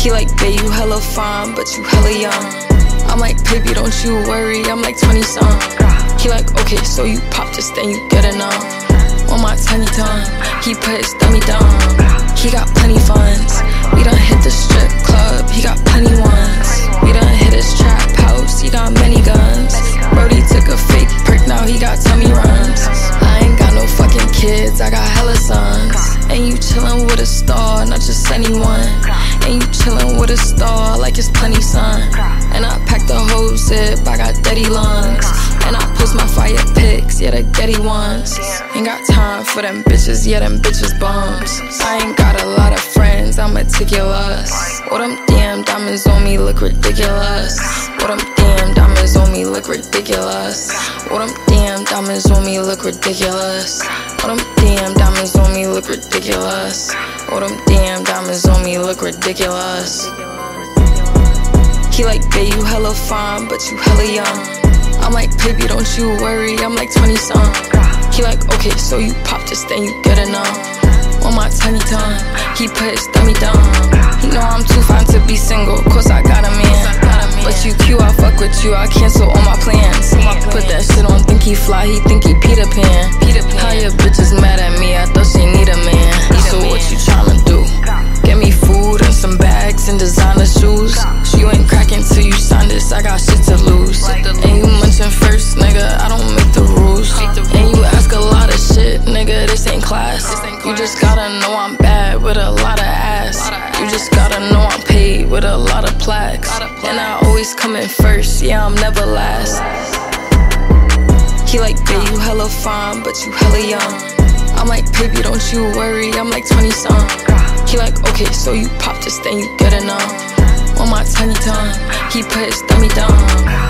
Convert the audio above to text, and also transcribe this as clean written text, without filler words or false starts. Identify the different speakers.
Speaker 1: He like, babe, you hella fine, but you hella young. I'm like, baby, don't you worry, I'm like 20-some. He like, okay, so you pop this, then you get enough. On my tiny tongue, he put his dummy down. He got plenty funds. We done hit the strip club, he got plenty ones. We done hit his trap house, he got many guns. Brody took a fake prick, now he got tummy runs. I ain't got no fucking kids, I got hella sons. And you chillin' with a star, not just anyone. And you chillin' with a star like it's plenty sun. And I packed the whole zip, I got daddy lungs. And I post my fire pics, yeah, the Getty ones. Ain't got time for them bitches, yeah, them bitches bums. I ain't got a lot of friends, I'm meticulous. All them damn diamonds on me look ridiculous. All them damn diamonds on me look ridiculous. All them damn diamonds on me look ridiculous. All them damn diamonds on me look ridiculous. All them damn diamonds on me look ridiculous. He like, babe, you hella fine, but you hella young. I'm like, baby, don't you worry, I'm like 20-some. He like, okay, so you pop this, then you get enough. On my tiny tongue, he put his dummy down. He know I'm too fine to be single, cause I got a man. But you cute, I fuck with you, I cancel all my plans. Put that shit on, think he fly, he think he Peter Pan. How your bitches mad at me, I thought she need a man. So what you tryna do? Get me food and some bags and designer shoes. You ain't cracking till you sign this, I got shit to lose. And you munching first, nigga, I don't make the rules. And you ask a lot of shit, nigga, this ain't class. You just gotta know I'm bad with a lot of ass. You just gotta know I'm paid with a lot of plaques. And I always come in first, yeah, I'm never last. He like, babe, you hella fine, but you hella young. I'm like, baby, don't you worry, I'm like 20-some. He like, okay, so you pop this, then you get enough. On my tiny tongue, he put his dummy down.